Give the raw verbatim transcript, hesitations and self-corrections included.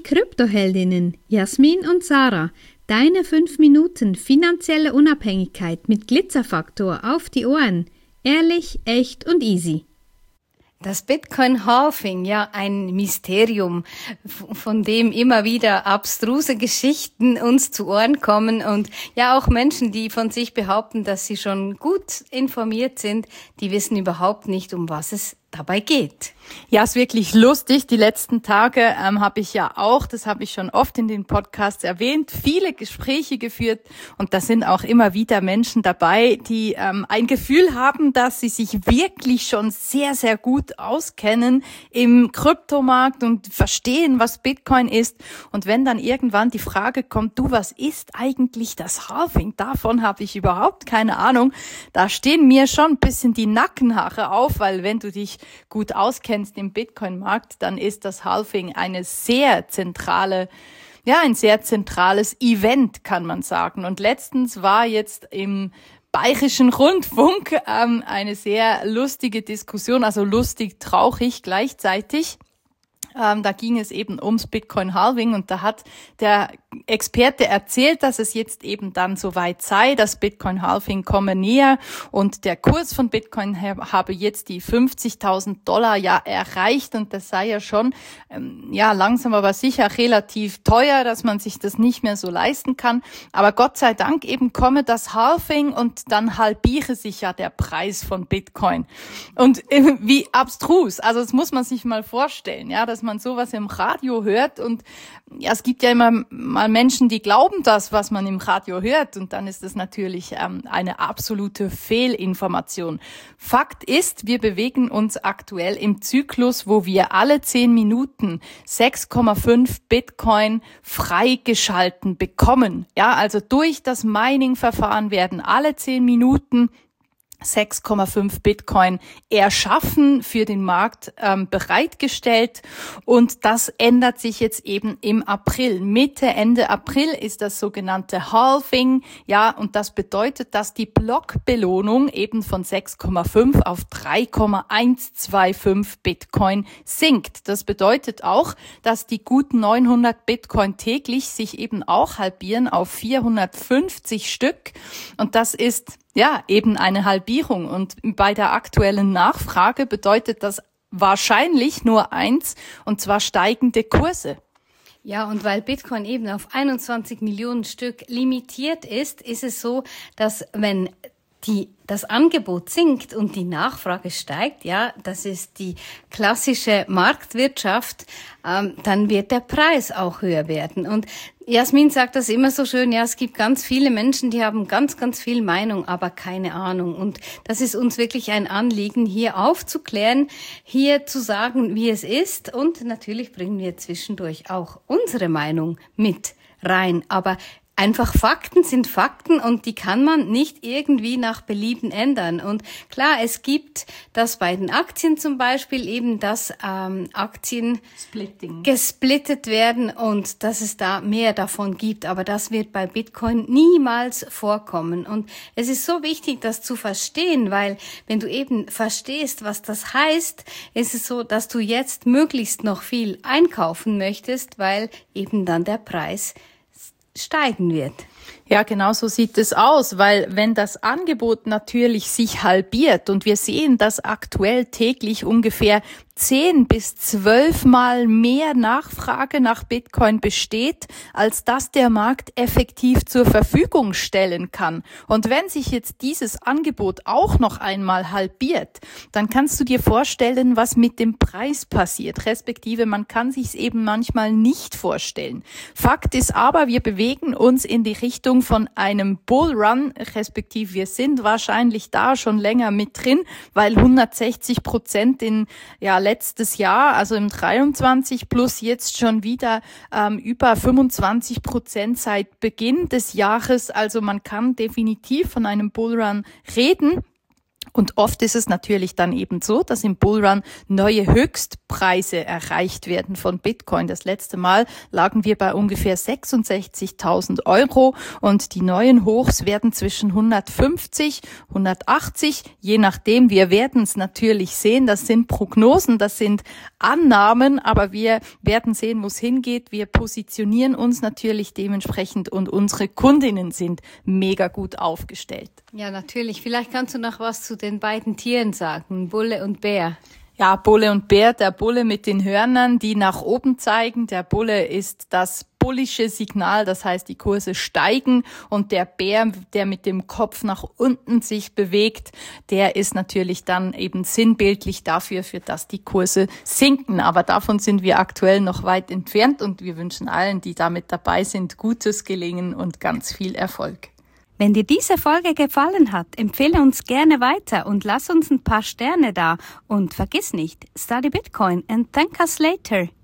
Kryptoheldinnen Jasmin und Sarah. Deine fünf Minuten finanzielle Unabhängigkeit mit Glitzerfaktor auf die Ohren. Ehrlich, echt und easy. Das Bitcoin-Halving, ja, ein Mysterium, von dem immer wieder abstruse Geschichten uns zu Ohren kommen und ja auch Menschen, die von sich behaupten, dass sie schon gut informiert sind, die wissen überhaupt nicht, um was es dabei geht. Ja, ist wirklich lustig. Die letzten Tage ähm, habe ich ja auch, das habe ich schon oft in den Podcasts erwähnt, viele Gespräche geführt und da sind auch immer wieder Menschen dabei, die ähm, ein Gefühl haben, dass sie sich wirklich schon sehr, sehr gut auskennen im Kryptomarkt und verstehen, was Bitcoin ist. Und wenn dann irgendwann die Frage kommt, du, was ist eigentlich das Halving? Davon habe ich überhaupt keine Ahnung. Da stehen mir schon ein bisschen die Nackenhaare auf, weil wenn du dich gut auskennst im Bitcoin-Markt, dann ist das Halving eine sehr zentrale, ja, ein sehr zentrales Event, kann man sagen. Und letztens war jetzt im Bayerischen Rundfunk ähm, eine sehr lustige Diskussion, also lustig, traurig gleichzeitig. Ähm, da ging es eben ums Bitcoin-Halving und da hat der Experte erzählt, dass es jetzt eben dann soweit sei, das Bitcoin-Halving komme näher und der Kurs von Bitcoin habe jetzt die fünfzigtausend Dollar ja erreicht und das sei ja schon ähm, ja langsam aber sicher relativ teuer, dass man sich das nicht mehr so leisten kann. Aber Gott sei Dank eben komme das Halving und dann halbiere sich ja der Preis von Bitcoin. Und äh, wie abstrus, also das muss man sich mal vorstellen, ja, dass man sowas im Radio hört und ja, es gibt ja immer mal Menschen, die glauben das, was man im Radio hört und dann ist das natürlich ähm, eine absolute Fehlinformation. Fakt ist, wir bewegen uns aktuell im Zyklus, wo wir alle zehn Minuten sechs Komma fünf Bitcoin freigeschalten bekommen. Ja, also durch das Mining-Verfahren werden alle zehn Minuten sechs Komma fünf Bitcoin erschaffen, für den Markt ähm, bereitgestellt und das ändert sich jetzt eben im April. Mitte, Ende April ist das sogenannte Halving, ja, und das bedeutet, dass die Blockbelohnung eben von sechs Komma fünf auf drei Komma eins zwei fünf Bitcoin sinkt. Das bedeutet auch, dass die guten neunhundert Bitcoin täglich sich eben auch halbieren auf vierhundertfünfzig Stück und das ist ja, eben eine Halbierung. Und bei der aktuellen Nachfrage bedeutet das wahrscheinlich nur eins, und zwar steigende Kurse. Ja, und weil Bitcoin eben auf einundzwanzig Millionen Stück limitiert ist, ist es so, dass wenn die das Angebot sinkt und die Nachfrage steigt, ja, das ist die klassische Marktwirtschaft, ähm, dann wird der Preis auch höher werden. Und Jasmin sagt das immer so schön, ja, es gibt ganz viele Menschen, die haben ganz, ganz viel Meinung, aber keine Ahnung. Und das ist uns wirklich ein Anliegen, hier aufzuklären, hier zu sagen, wie es ist. Und natürlich bringen wir zwischendurch auch unsere Meinung mit rein. Aber einfach Fakten sind Fakten und die kann man nicht irgendwie nach Belieben ändern. Und klar, es gibt das bei den Aktien zum Beispiel eben, dass ähm, Aktien Splitting. gesplittet werden und dass es da mehr davon gibt. Aber das wird bei Bitcoin niemals vorkommen. Und es ist so wichtig, das zu verstehen, weil wenn du eben verstehst, was das heißt, ist es so, dass du jetzt möglichst noch viel einkaufen möchtest, weil eben dann der Preis steigen wird. Ja, genau so sieht es aus, weil wenn das Angebot natürlich sich halbiert und wir sehen, dass aktuell täglich ungefähr zehn bis zwölf Mal mehr Nachfrage nach Bitcoin besteht, als dass der Markt effektiv zur Verfügung stellen kann. Und wenn sich jetzt dieses Angebot auch noch einmal halbiert, dann kannst du dir vorstellen, was mit dem Preis passiert, respektive man kann sich es eben manchmal nicht vorstellen. Fakt ist aber, wir bewegen uns in die Richtung von einem Bullrun, respektive wir sind wahrscheinlich da schon länger mit drin, weil hundertsechzig Prozent in ja letztes Jahr, also im dreiundzwanzig plus jetzt schon wieder ähm, über fünfundzwanzig Prozent seit Beginn des Jahres. Also man kann definitiv von einem Bullrun reden. Und oft ist es natürlich dann eben so, dass im Bullrun neue Höchstpreise erreicht werden von Bitcoin. Das letzte Mal lagen wir bei ungefähr sechsundsechzigtausend Euro und die neuen Hochs werden zwischen hundertfünfzig, hundertachtzig, je nachdem. Wir werden es natürlich sehen. Das sind Prognosen, das sind Annahmen, aber wir werden sehen, wo es hingeht. Wir positionieren uns natürlich dementsprechend und unsere Kundinnen sind mega gut aufgestellt. Ja, natürlich. Vielleicht kannst du noch was zu den beiden Tieren sagen, Bulle und Bär. Ja, Bulle und Bär, der Bulle mit den Hörnern, die nach oben zeigen. Der Bulle ist das bullische Signal, das heißt, die Kurse steigen, und der Bär, der mit dem Kopf nach unten sich bewegt, der ist natürlich dann eben sinnbildlich dafür, für dass die Kurse sinken. Aber davon sind wir aktuell noch weit entfernt und wir wünschen allen, die damit dabei sind, gutes Gelingen und ganz viel Erfolg. Wenn dir diese Folge gefallen hat, empfehle uns gerne weiter und lass uns ein paar Sterne da. Und vergiss nicht, study Bitcoin and thank us later.